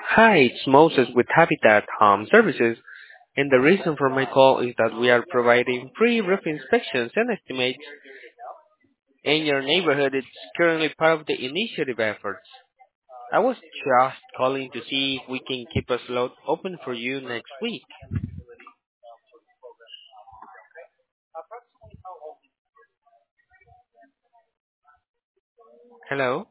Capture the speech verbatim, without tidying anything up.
Hi, it's Moses with Habitat Home Services, and the reason for my call is that we are providing free roof inspections and estimates in your neighborhood. It's currently part of the initiative efforts. I was just calling to see if we can keep a slot open for you next week. Hello?